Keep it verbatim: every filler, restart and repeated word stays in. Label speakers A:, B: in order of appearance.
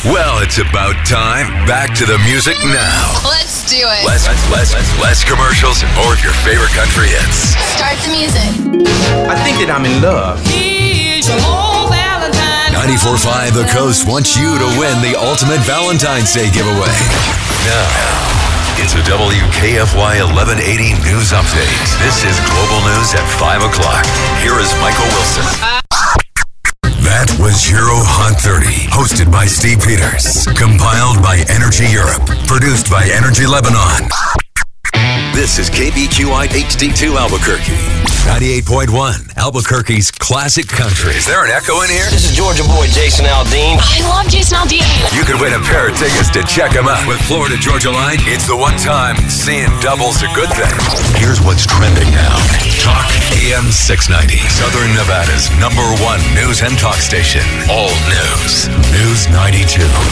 A: Well, it's about time. Back to the music now.
B: Let's do it.
A: Less, less, less, less commercials and more of your favorite country hits.
B: Start the music.
C: I think that I'm in love.
A: ninety-four point five The Coast wants you to win the ultimate Valentine's Day giveaway. Now, it's a W K F Y eleven eighty news update. This is Global News at five o'clock. Here is Michael Wilson. That was Euro Hot thirty, hosted by Steve Peters. Compiled by Energy Europe. Produced by Energy Lebanon. This is K B Q I H D two Albuquerque. ninety-eight point one, Albuquerque's classic country. Is there an echo in here?
D: This is Georgia boy Jason Aldean.
B: I love Jason Aldean.
A: You could win a pair of tickets to check him out. With Florida Georgia Line, it's the one time seeing double's a good thing. Here's what's trending now. Talk A M six ninety, Southern Nevada's number one news and talk station. All news. News ninety-two.